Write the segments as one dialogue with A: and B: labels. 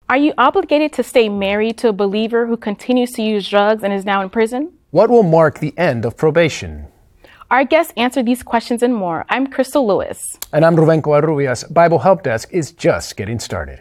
A: Are you obligated to stay married to a believer who continues to use drugs and is now in prison?
B: What will mark the end of probation?
A: Our guests answer these questions and more. I'm Crystal Lewis.
B: And I'm Ruben Covarrubias. Bible Help Desk is just getting started.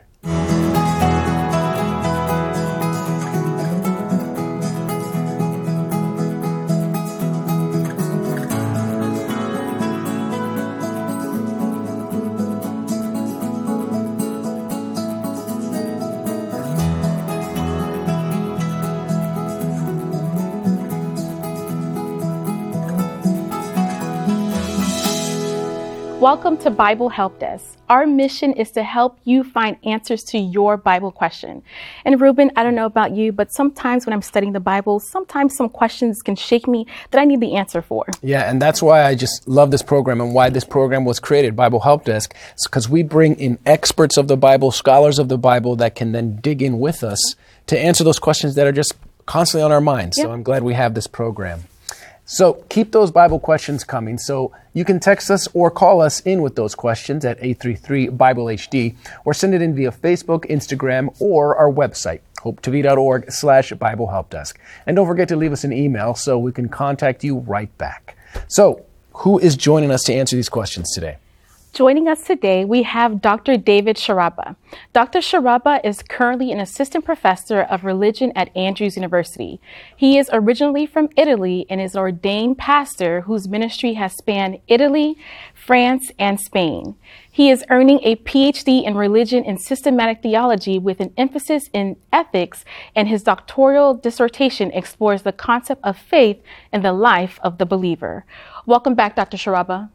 A: Welcome to Bible Help Desk. Our mission is to help you find answers to your Bible question. And Ruben, I don't know about you, but sometimes when I'm studying the Bible, sometimes some questions can shake me that I need the answer for.
B: Yeah, and that's why I just love this program and why this program was created, Bible Help Desk. It's because we bring in experts of the Bible, scholars of the Bible that can then dig in with us to answer those questions that are just constantly on our minds.
A: Yep.
B: So I'm glad we have this program. So keep those Bible questions coming. So you can text us or call us in with those questions at 833-BIBLE-HD or send it in via Facebook, Instagram, or our website, hopetv.org/Bible Help Desk. And don't forget to leave us an email so we can contact you right back. So who is joining us to answer these questions today?
A: Joining us today, we have Dr. David Sciarappa. Dr. Sciarappa is currently an assistant professor of religion at Andrews University. He is originally from Italy and is an ordained pastor whose ministry has spanned Italy, France, and Spain. He is earning a PhD in religion and systematic theology with an emphasis in ethics, and his doctoral dissertation explores the concept of faith in the life of the believer. Welcome back, Dr. Sciarappa.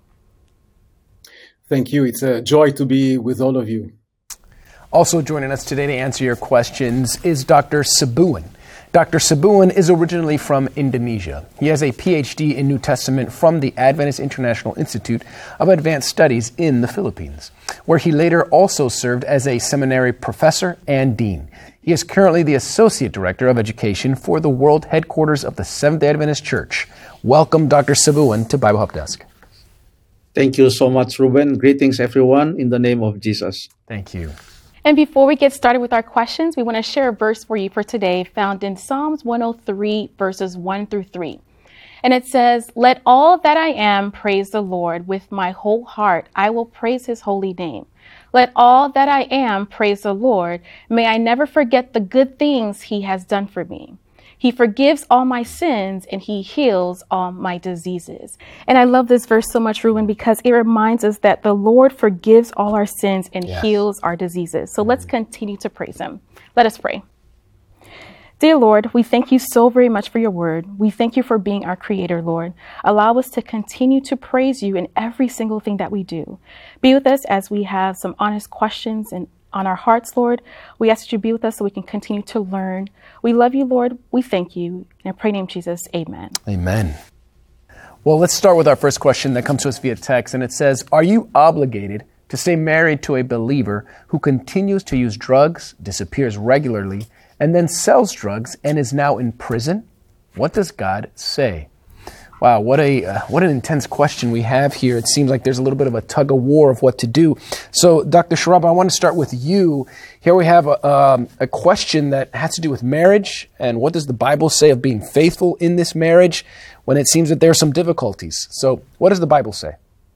C: Thank you. It's a joy to be with all of you.
B: Also joining us today to answer your questions is Dr. Sibuan. Dr. Sibuan is originally from Indonesia. He has a PhD in New Testament from the Adventist International Institute of Advanced Studies in the Philippines, where he later also served as a seminary professor and dean. He is currently the Associate Director of Education for the World Headquarters of the Seventh-day Adventist Church. Welcome, Dr. Sibuan, to Bible Help Desk.
D: Thank you so much, Ruben. Greetings, everyone, in the name of Jesus.
B: Thank you.
A: And before we get started with our questions, we want to share a verse for you for today found in Psalms 103, verses 1 through 3. And it says, "Let all that I am praise the Lord. With my whole heart, I will praise his holy name. Let all that I am praise the Lord. May I never forget the good things he has done for me. He forgives all my sins and he heals all my diseases." And I love this verse so much, Ruben, because it reminds us that the Lord forgives all our sins and heals our diseases. So let's continue to praise him. Let us pray. Dear Lord, we thank you so very much for your word. We thank you for being our creator, Lord. Allow us to continue to praise you in every single thing that we do. Be with us as we have some honest questions and on our hearts, Lord. We ask that you be with us so we can continue to learn. We love you, Lord. We thank you. In the name of Jesus, amen.
B: Amen. Well, let's start with our first question that comes to us via text, and it says, are you obligated to stay married to a believer who continues to use drugs, disappears regularly, and then sells drugs and is now in prison? What does God say? Wow, what an intense question we have here. It seems like there's a little bit of a tug of war of what to do. So, Dr. Sciarappa, I want to start with you. Here we have a question that has to do with marriage, and what does the Bible say of being faithful in this marriage when it seems that there are some difficulties? So, what does the Bible say?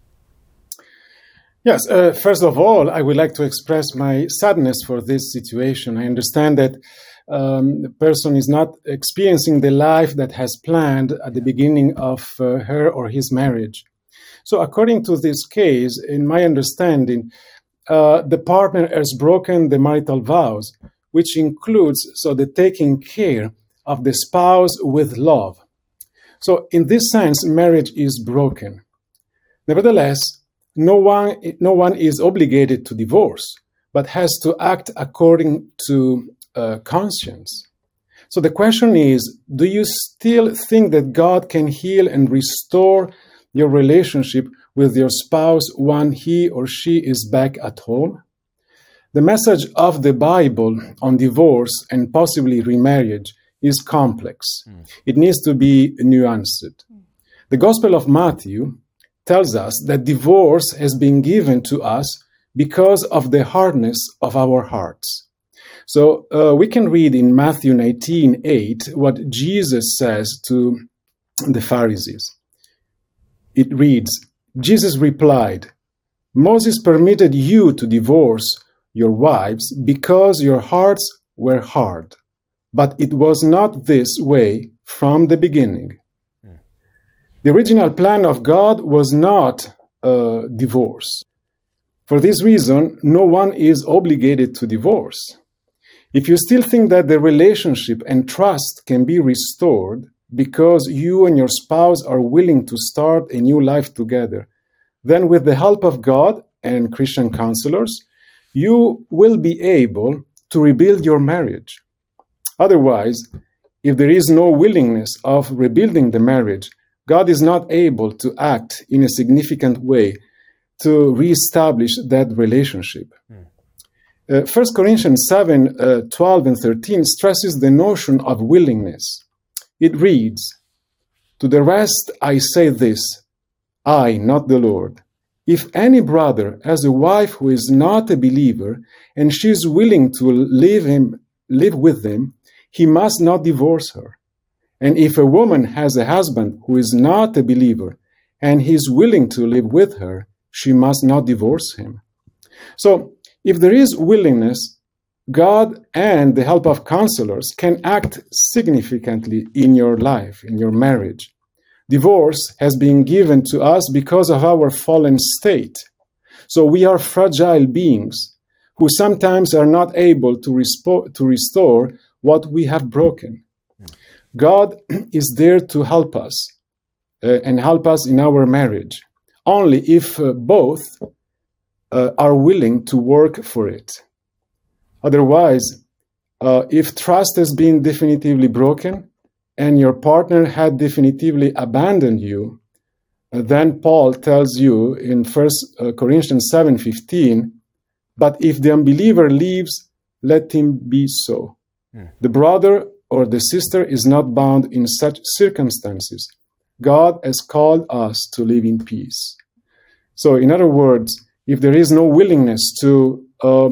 C: Yes, first of all, I would like to express my sadness for this situation. I understand that the person is not experiencing the life that has planned at the beginning of her or his marriage. So according to this case, in my understanding, the partner has broken the marital vows, which includes the taking care of the spouse with love. So in this sense, marriage is broken. Nevertheless, no one is obligated to divorce, but has to act according to conscience. So the question is, do you still think that God can heal and restore your relationship with your spouse when he or she is back at home? The message of the Bible on divorce and possibly remarriage is complex. It needs to be nuanced. The Gospel of Matthew tells us that divorce has been given to us because of the hardness of our hearts. So we can read in Matthew 19:8 what Jesus says to the Pharisees. It reads, Jesus replied, Moses permitted you to divorce your wives because your hearts were hard, but it was not this way from the beginning. The original plan of God was not divorce. For this reason, no one is obligated to divorce. If you still think that the relationship and trust can be restored because you and your spouse are willing to start a new life together, then with the help of God and Christian counselors, you will be able to rebuild your marriage. Otherwise, if there is no willingness of rebuilding the marriage, God is not able to act in a significant way to reestablish that relationship. 1 Corinthians 7, 12 and 13 stresses the notion of willingness. It reads, To the rest I say this, I, not the Lord. If any brother has a wife who is not a believer and she is willing to live with him, he must not divorce her. And if a woman has a husband who is not a believer and he is willing to live with her, she must not divorce him. So, if there is willingness, God and the help of counselors can act significantly in your life, in your marriage. Divorce has been given to us because of our fallen state. So we are fragile beings who sometimes are not able to restore what we have broken. God is there to help us and help us in our marriage, only if both are willing to work for it. Otherwise, if trust has been definitively broken and your partner had definitively abandoned you, then Paul tells you in 1 Corinthians 7:15, but if the unbeliever leaves, let him be so. The brother or the sister is not bound in such circumstances. God has called us to live in peace. So, in other words, if there is no willingness to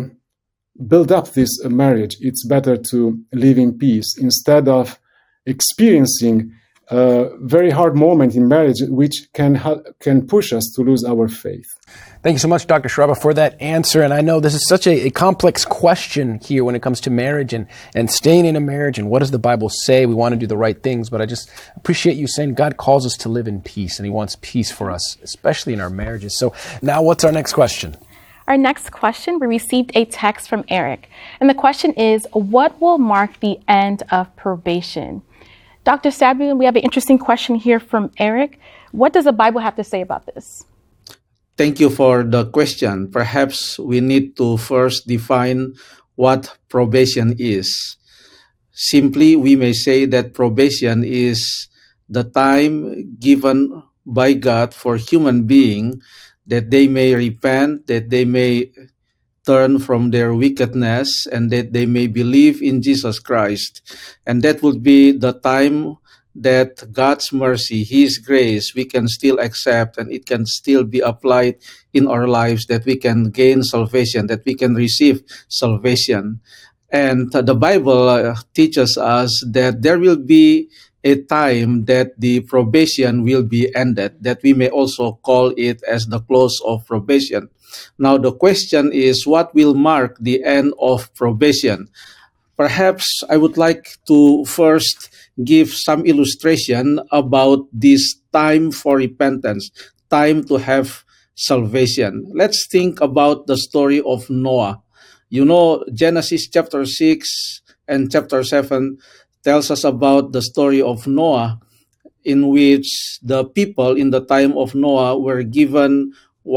C: build up this marriage, it's better to live in peace instead of experiencing a very hard moment in marriage, which can push us to lose our faith.
B: Thank you so much, Dr. Sharaba, for that answer. And I know this is such a complex question here when it comes to marriage and staying in a marriage and what does the Bible say? We want to do the right things, but I just appreciate you saying God calls us to live in peace and He wants peace for us, especially in our marriages. So now what's our next question?
A: Our next question, we received a text from Eric. And the question is, what will mark the end of probation? Dr. Samuel, we have an interesting question here from Eric. What does the Bible have to say about this?
D: Thank you for the question. Perhaps we need to first define what probation is. Simply, we may say that probation is the time given by God for human being that they may repent, that they may turn from their wickedness, and that they may believe in Jesus Christ. And that would be the time that God's mercy, His grace, we can still accept and it can still be applied in our lives, that we can gain salvation, that we can receive salvation. And the Bible teaches us that there will be a time that the probation will be ended, that we may also call it as the close of probation. Now, the question is, what will mark the end of probation? Perhaps I would like to first give some illustration about this time for repentance, time to have salvation. Let's think about the story of Noah. You know, Genesis chapter 6 and chapter 7 tells us about the story of Noah, in which the people in the time of Noah were given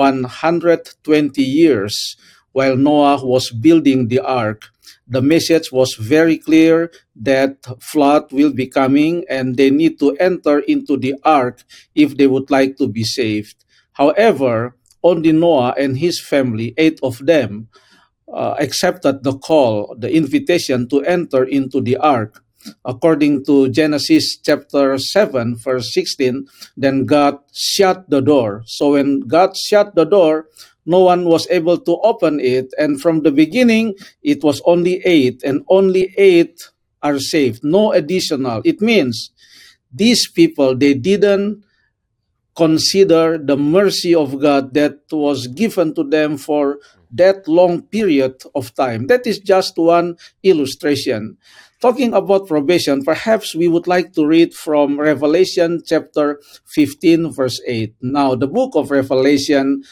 D: 120 years while Noah was building the ark. The message was very clear that flood will be coming and they need to enter into the ark if they would like to be saved. However, only Noah and his family, 8 of them, accepted the call, the invitation to enter into the ark. According to Genesis chapter 7, verse 16, then God shut the door. So when God shut the door, no one was able to open it. And from the beginning, it was only 8, and only 8 are saved, no additional. It means these people, they didn't consider the mercy of God that was given to them for that long period of time. That is just one illustration. Talking about probation, perhaps we would like to read from Revelation chapter 15, verse 8. Now, the book of Revelation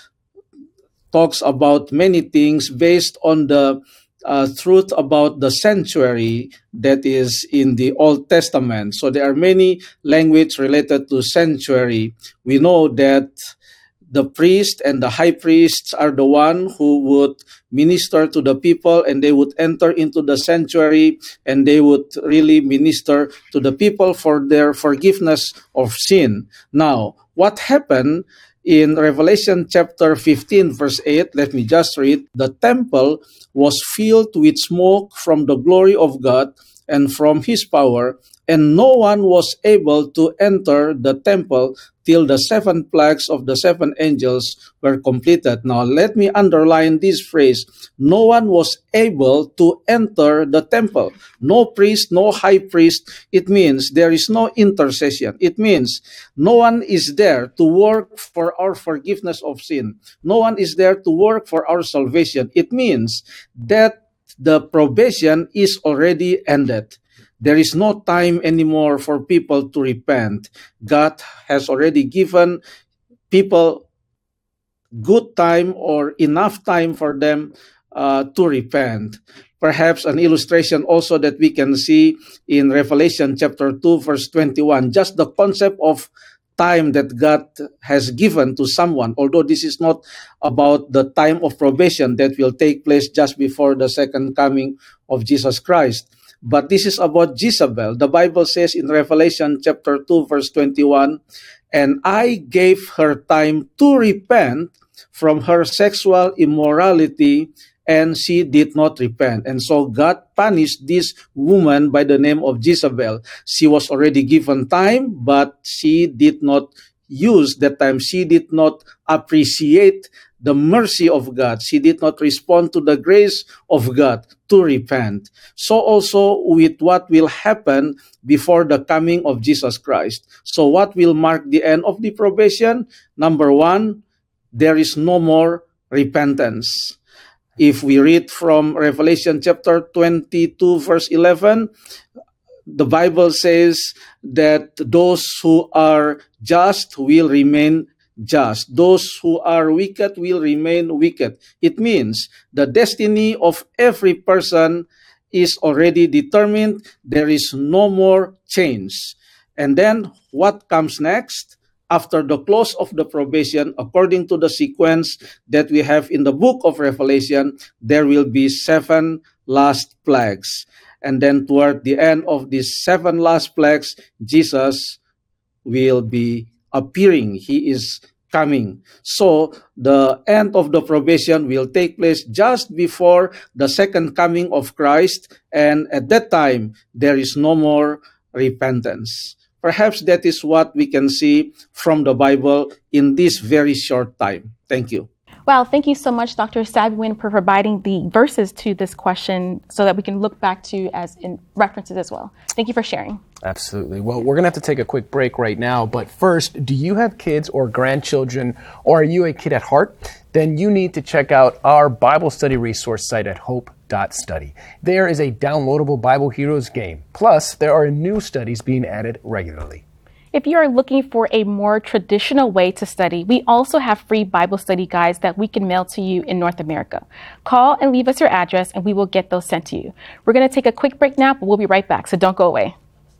D: talks about many things based on the truth about the sanctuary that is in the Old Testament. So there are many language related to sanctuary. We know that the priest and the high priests are the one who would minister to the people, and they would enter into the sanctuary, and they would really minister to the people for their forgiveness of sin. Now, what happened in Revelation chapter 15, verse 8, let me just read. The temple was filled with smoke from the glory of God and from his power, and no one was able to enter the temple till the 7 plagues of the 7 angels were completed. Now, let me underline this phrase. No one was able to enter the temple. No priest, no high priest. It means there is no intercession. It means no one is there to work for our forgiveness of sin. No one is there to work for our salvation. It means that the probation is already ended. There is no time anymore for people to repent. God has already given people good time or enough time for them to repent. Perhaps an illustration also that we can see in Revelation chapter 2, verse 21, just the concept of time that God has given to someone, although this is not about the time of probation that will take place just before the second coming of Jesus Christ. But this is about Jezebel. The Bible says in Revelation chapter 2, verse 21, and I gave her time to repent from her sexual immorality, and she did not repent. And so God punished this woman by the name of Jezebel. She was already given time, but she did not use that time. She did not appreciate the mercy of God. She did not respond to the grace of God to repent. So also with what will happen before the coming of Jesus Christ. So what will mark the end of the probation? Number 1, there is no more repentance. If we read from Revelation chapter 22, verse 11, the Bible says that those who are just will remain just. Those who are wicked will remain wicked. It means the destiny of every person is already determined. There is no more change. And then what comes next? After the close of the probation, according to the sequence that we have in the book of Revelation, there will be 7 last plagues. And then toward the end of these 7 last plagues, Jesus will be appearing. He is coming. So the end of the probation will take place just before the second coming of Christ. And at that time, there is no more repentance. Perhaps that is what we can see from the Bible in this very short time. Thank you.
A: Wow, thank you so much, Dr. Sabuin, for providing the verses to this question so that we can look back to as in references as well. Thank you for sharing.
B: Absolutely. Well, we're going to have to take a quick break right now. But first, do you have kids or grandchildren, or are you a kid at heart? Then you need to check out our Bible study resource site at hope.study. There is a downloadable Bible Heroes game. Plus, there are new studies being added regularly.
A: If you are looking for a more traditional way to study, we also have free Bible study guides that we can mail to you in North America. Call and leave us your address and we will get those sent to you. We're going to take a quick break now, but we'll be right back, so don't go away.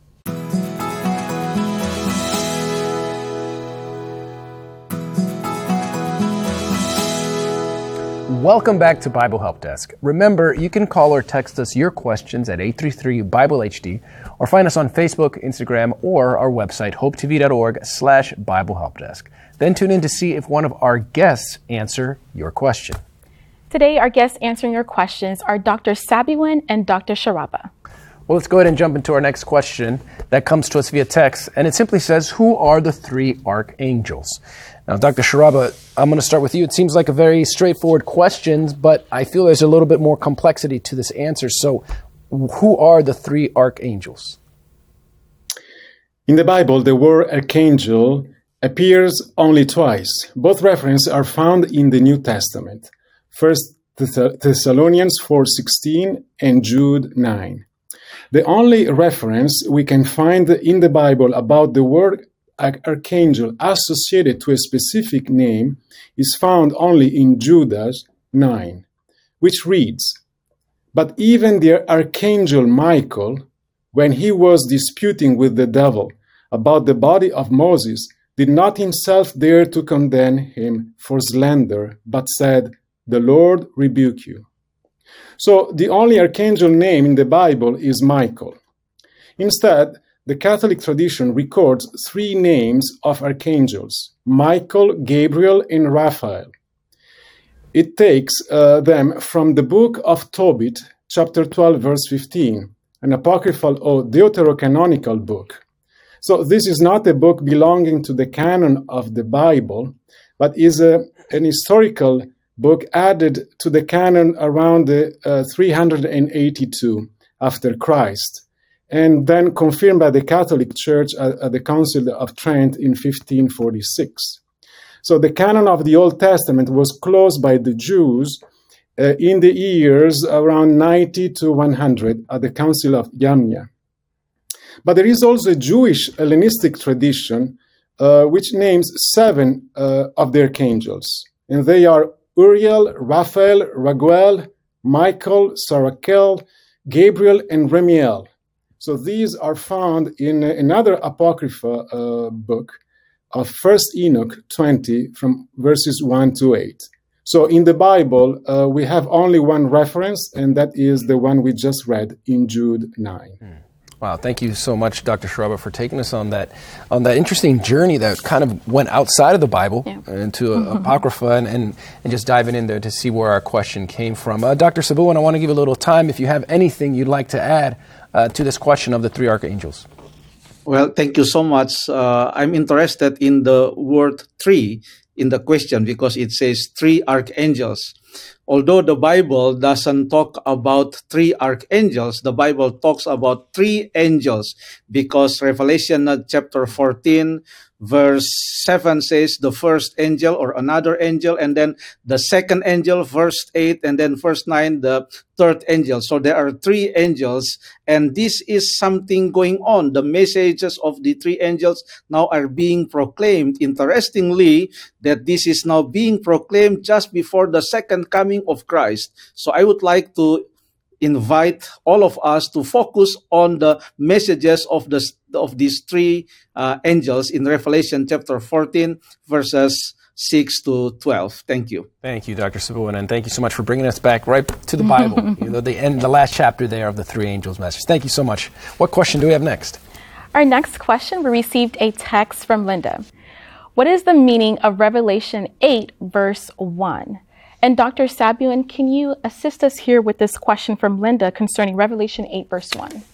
B: Welcome back to Bible Help Desk. Remember, you can call or text us your questions at 833-BIBLE-HD or find us on Facebook, Instagram, or our website, hopetv.org/BibleHelpDesk. Then tune in to see if one of our guests answer your question.
A: Today, our guests answering your questions are Dr. Sabuin and Dr. Sharaba.
B: Well, let's go ahead and jump into our next question that comes to us via text, and it simply says, who are the 3 archangels? Now, Dr. Sharaba, I'm going to start with you. It seems like a very straightforward question, but I feel there's a little bit more complexity to this answer. So, who are the three archangels?
C: In the Bible, the word archangel appears only twice. Both references are found in the New Testament. First Thessalonians 4:16 and Jude 9. The only reference we can find in the Bible about the word archangel associated to a specific name is found only in Jude 9, which reads, "But even the archangel Michael, when he was disputing with the devil about the body of Moses, did not himself dare to condemn him for slander, but said, 'The Lord rebuke you.'" So the only archangel name in the Bible is Michael. Instead, the Catholic tradition records three names of archangels: Michael, Gabriel, and Raphael. It takes them from the book of Tobit, chapter 12, verse 15, an apocryphal or deuterocanonical book. So this is not a book belonging to the canon of the Bible, but is an historical book added to the canon around 382 after Christ, and then confirmed by the Catholic Church at the Council of Trent in 1546. So the canon of the Old Testament was closed by the Jews in the years around 90 to 100 at the Council of Jamnia. But there is also a Jewish Hellenistic tradition which names seven of the archangels, and they are Uriel, Raphael, Raguel, Michael, Sarakel, Gabriel, and Remiel. So these are found in another apocrypha book of 1 Enoch 20 from verses 1 to 8. So in the Bible, we have only one reference, and that is the one we just read in Jude 9.
B: Wow, thank you so much, Dr. Sharaba, for taking us on that interesting journey that kind of went outside of the Bible into Apocrypha and just diving in there to see where our question came from. Dr. Sabuan, I want to give you a little time if you have anything you'd like to add to this question of the three archangels.
D: Well, thank you so much. I'm interested in the word three in the question because it says three archangels. Although the Bible doesn't talk about three archangels, the Bible talks about three angels because Revelation chapter 14 verse 7 says the first angel or another angel, and then the second angel, verse 8, and then verse 9, the third angel. So there are three angels, and this is something going on. The messages of the three angels now are being proclaimed. Interestingly, that this is now being proclaimed just before the second coming of Christ. So I would like to invite all of us to focus on the messages of these three angels in Revelation chapter 14, verses 6 to 12. Thank you.
B: Thank you, Dr. Sabuan, and thank you so much for bringing us back right to the Bible, the last chapter there of the three angels' message. Thank you so much. What question do we have next?
A: Our next question, we received a text from Linda. What is the meaning of Revelation 8, verse 1? And Dr. Sabuan, can you assist us here with this question from Linda concerning Revelation 8, verse 1?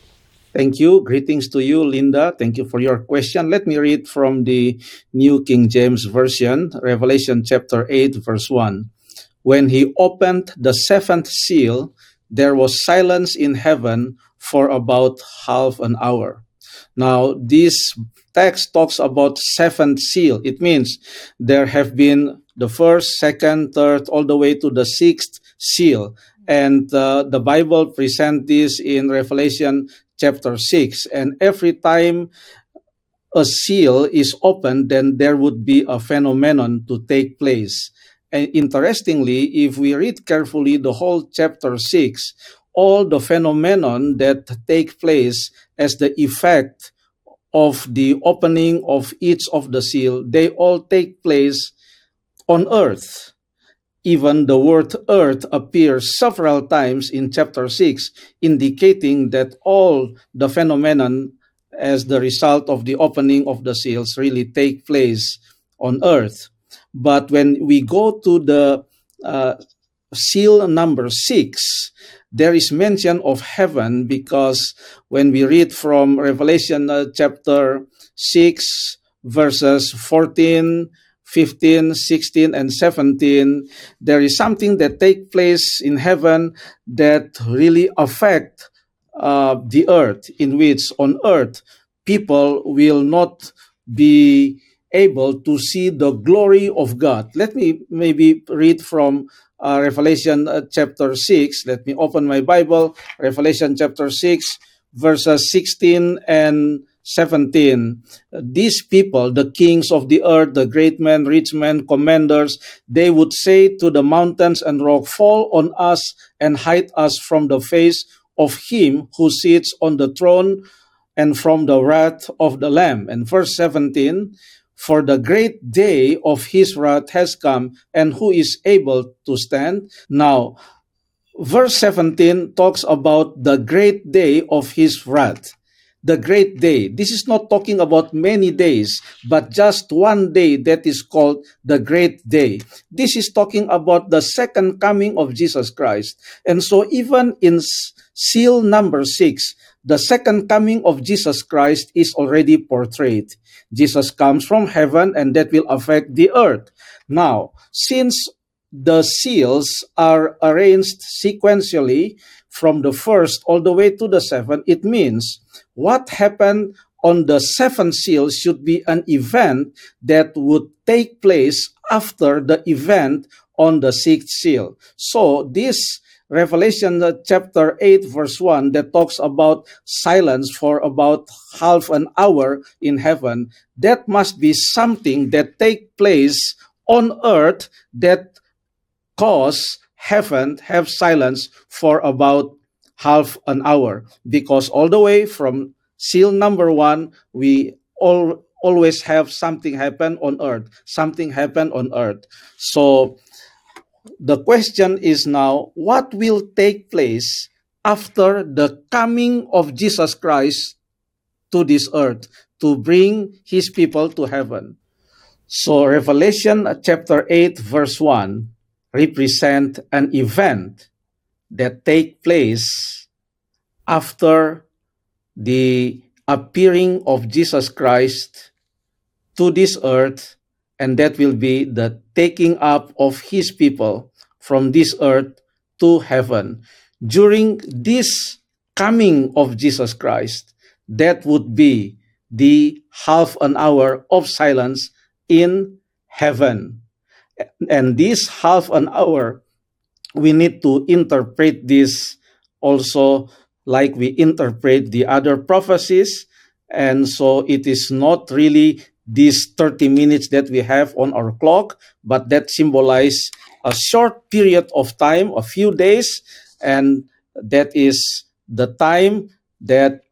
D: Thank you. Greetings to you, Linda. Thank you for your question. Let me read from the New King James Version, Revelation chapter 8, verse 1. When he opened the seventh seal, there was silence in heaven for about half an hour. Now, this text talks about seventh seal. It means there have been the first, second, third, all the way to the sixth seal. And the Bible presents this in Revelation chapter 6. And every time a seal is opened, then there would be a phenomenon to take place. And interestingly, if we read carefully the whole chapter 6, all the phenomenon that take place as the effect of the opening of each of the seal, they all take place on earth. Even the word earth appears several times in chapter 6, indicating that all the phenomenon as the result of the opening of the seals really take place on earth. But when we go to the seal number 6, there is mention of heaven, because when we read from Revelation chapter 6, verses 14, 15, 16, and 17, there is something that takes place in heaven that really affect the earth, in which on earth people will not be able to see the glory of God. Let me maybe read from Revelation chapter 6. Let me open my Bible. Revelation chapter 6, verses 16 and 17. These people, the kings of the earth, the great men, rich men, commanders, they would say to the mountains and rock, fall on us and hide us from the face of him who sits on the throne and from the wrath of the Lamb. And verse 17, for the great day of his wrath has come, and who is able to stand? Now, verse 17 talks about the great day of his wrath. The great day. This is not talking about many days, but just one day that is called the great day. This is talking about the second coming of Jesus Christ. And so even in seal number 6, the second coming of Jesus Christ is already portrayed. Jesus comes from heaven, and that will affect the earth. Now, since the seals are arranged sequentially from the first all the way to the seventh, it means what happened on the seventh seal should be an event that would take place after the event on the sixth seal. So this Revelation chapter 8 verse 1 that talks about silence for about half an hour in heaven, that must be something that take place on earth that cause heaven have silence for about half an hour, because all the way from seal number 1, we always have something happen on earth. Something happen on earth. So the question is now, what will take place after the coming of Jesus Christ to this earth to bring his people to heaven? So Revelation chapter 8 verse 1 represent an event that take place after the appearing of Jesus Christ to this earth, and that will be the taking up of his people from this earth to heaven. During this coming of Jesus Christ, that would be the half an hour of silence in heaven. And this half an hour, we need to interpret this also like we interpret the other prophecies. And so it is not really these 30 minutes that we have on our clock, but that symbolize a short period of time, a few days, and that is the time that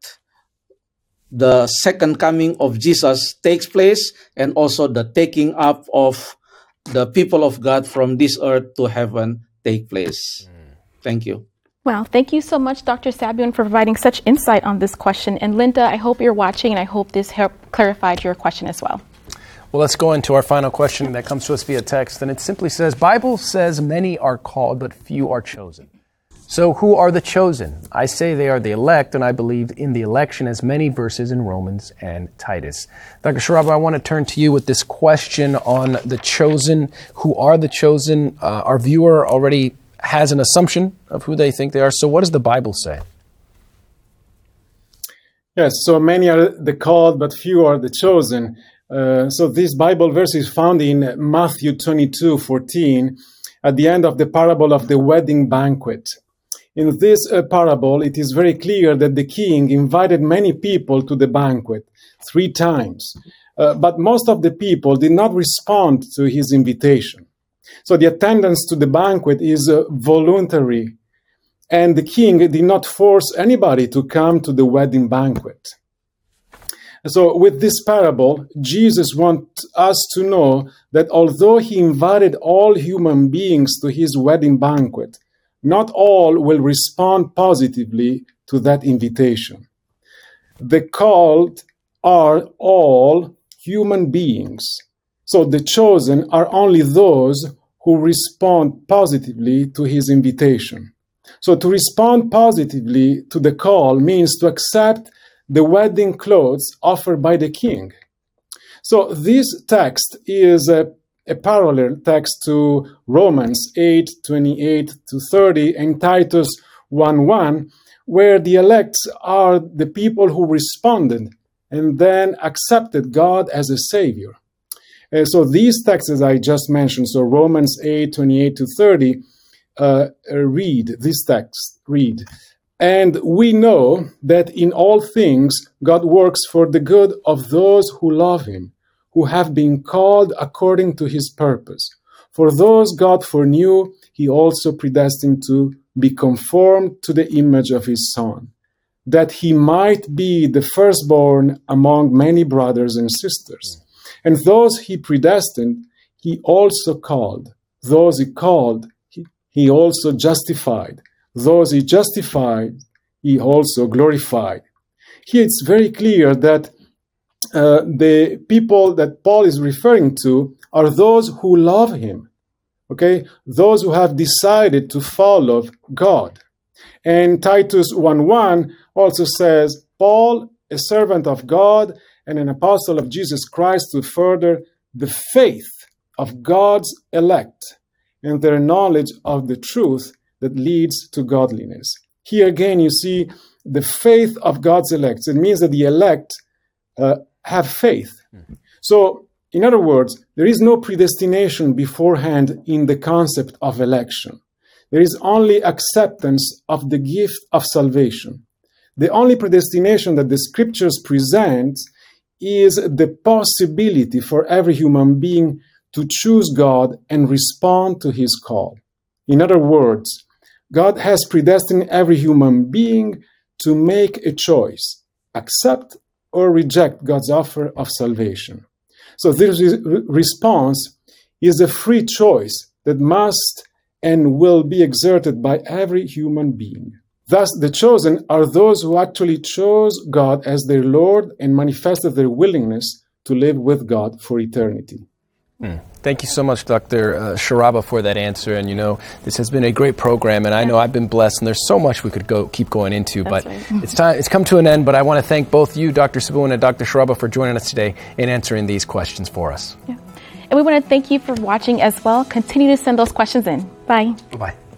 D: the second coming of Jesus takes place, and also the taking up of the people of God from this earth to heaven take place. Thank you.
A: Well, thank you so much, Dr. Sabian, for providing such insight on this question. And Linda, I hope you're watching, and I hope this helped clarified your question as well.
B: Well, let's go into our final question that comes to us via text. And it simply says, Bible says many are called, but few are chosen. So who are the chosen? I say they are the elect, and I believe in the election as many verses in Romans and Titus. Dr. Sharaba, I want to turn to you with this question on the chosen. Who are the chosen? Our viewer already has an assumption of who they think they are. So what does the Bible say?
C: Yes, so many are the called, but few are the chosen. So this Bible verse is found in Matthew 22:14, at the end of the parable of the wedding banquet. In this parable, it is very clear that the king invited many people to the banquet 3 times. But most of the people did not respond to his invitation. So the attendance to the banquet is voluntary, and the king did not force anybody to come to the wedding banquet. So with this parable, Jesus wants us to know that although he invited all human beings to his wedding banquet, not all will respond positively to that invitation. The called are all human beings. So the chosen are only those who respond positively to his invitation. So to respond positively to the call means to accept the wedding clothes offered by the king. So this text is a parallel text to Romans 8:28-30 and Titus 1:1, where the elect are the people who responded and then accepted God as a Savior. So these texts, as I just mentioned, so Romans 8:28-30, read this text, read. And we know that in all things God works for the good of those who love him, who have been called according to his purpose. For those God foreknew, he also predestined to be conformed to the image of his Son, that he might be the firstborn among many brothers and sisters. And those he predestined, he also called. Those he called, he also justified. Those he justified, he also glorified. Here it's very clear that the people that Paul is referring to are those who love him, okay? Those who have decided to follow God. And Titus 1:1 also says, Paul, a servant of God and an apostle of Jesus Christ, to further the faith of God's elect and their knowledge of the truth that leads to godliness. Here again, you see the faith of God's elect. It means that the elect have faith. So, in other words, there is no predestination beforehand in the concept of election. There is only acceptance of the gift of salvation. The only predestination that the scriptures present is the possibility for every human being to choose God and respond to his call. In other words, God has predestined every human being to make a choice, accept or reject God's offer of salvation. So this response is a free choice that must and will be exerted by every human being. Thus, the chosen are those who actually chose God as their Lord and manifested their willingness to live with God for eternity.
B: Thank you so much, Dr. Sharaba, for that answer. And, this has been a great program, and I know I've been blessed, and there's so much we could keep going into, but it's come to an end. But I want to thank both you, Dr. Sabun and Dr. Sharaba, for joining us today and answering these questions for us.
A: Yeah. And we want to thank you for watching as well. Continue to send those questions in. Bye.
B: Bye-bye.